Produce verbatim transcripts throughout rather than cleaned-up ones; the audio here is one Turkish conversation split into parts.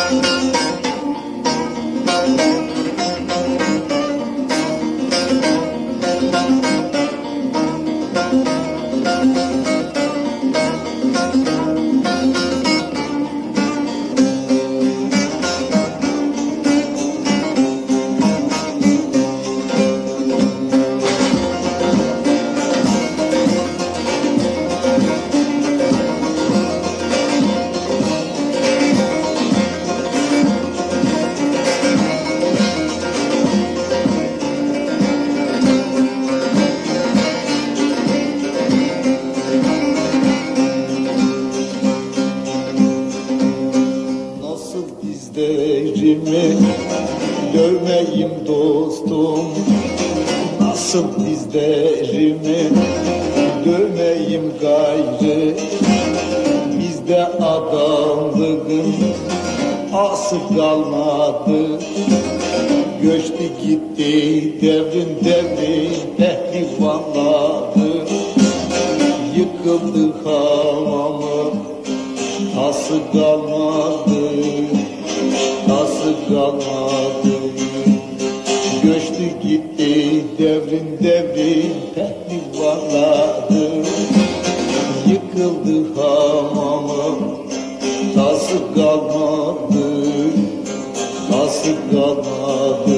dizlerimi dövmeyim dostum, nasıl dizlerimi dövmeyim gayrı. Bizde adamlığın ası kalmadı, göçtü gitti devrin devri pehlivanları. Yıkıldı hamamı, tası kalmadı, tası kalmadı. Göçtü gitti devrin devri pehlivanları. Yıkıldı hamamı, tası kalmadı, tası kalmadı.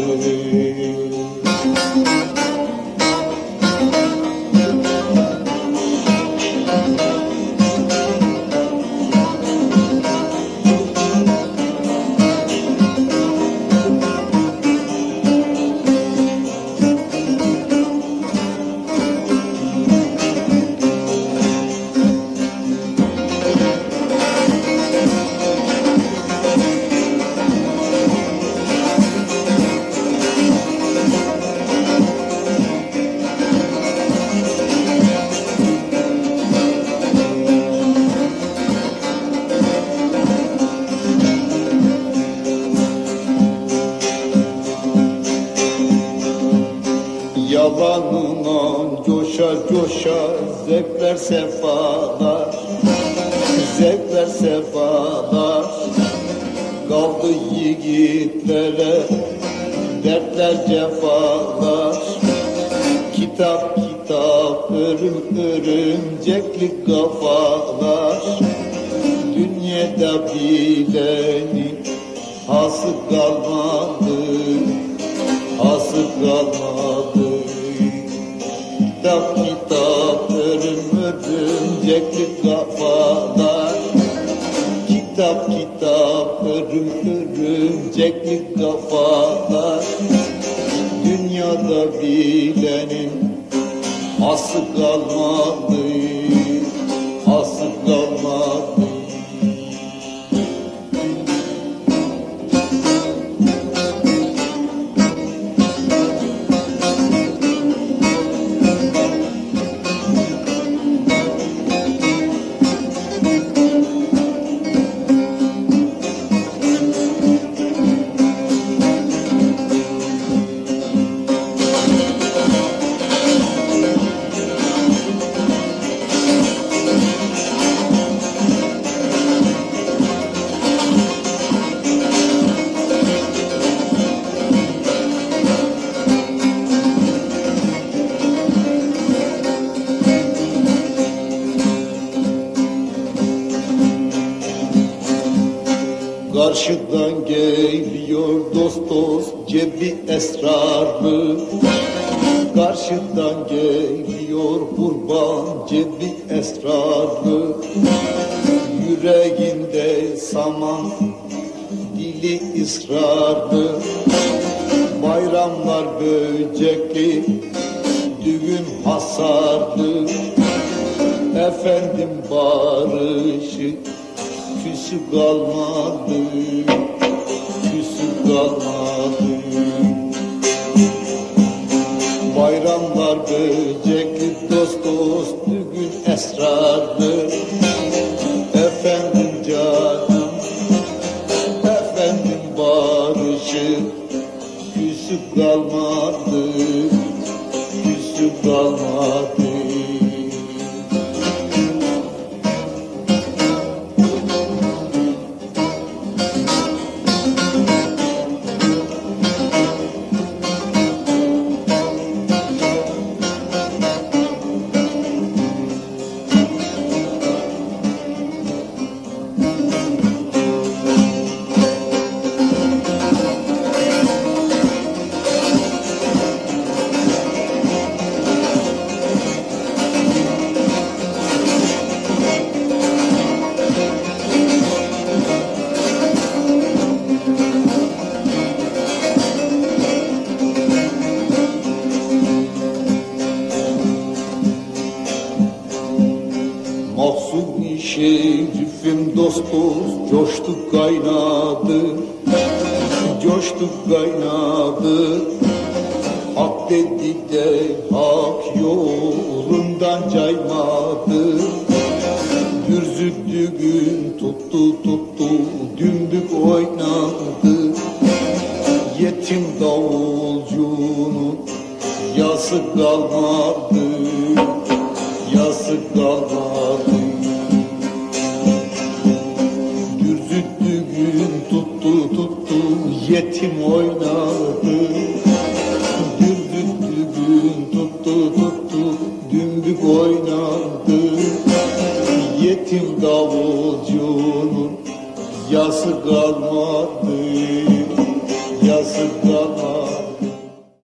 Yalanına coşar coşar zevkler sefalar, zevkler sefalar. Kaldı yiğitlere dertler cefalar. Kitap kitap örüm örümcekli kafalar. Dünyada bilenin hası kalmadı, hası kalmadı. Kitap kitap örüm örümcekli kafalar. Kitap kitap örüm örümcekli kafalar. Dünyada bilenin hası kalmadı, hası kalmadı. Karşıdan geliyor dost dost cebi esrarlı. Karşıdan geliyor kurban cebi esrarlı. Yüreğinde saman, dili ısrarlı. Bayramlar böcekli, düğün hasarlı. Efendim barışı küsü kalmadı, küsü kalmadı. Bayramlar böcekli dost dost düğün esrarlı. Efendim canım, efendim barışı küsü kalmadı, küsü kalmadı. coştu kaynadı, coştu kaynadı. Hak dedi de hak yolundan caymadı. Gürzüttüğün tuttu tuttu, dümbük oynadı. Yetim davulcunun yası kalmadı, yası kalmadı. Gürzüttüğün tuttu tuttu, yetim oynadı. Gürzüttüğün tuttu tuttu, dümbük oynadı. Yetim davulcunun yası kalmadı.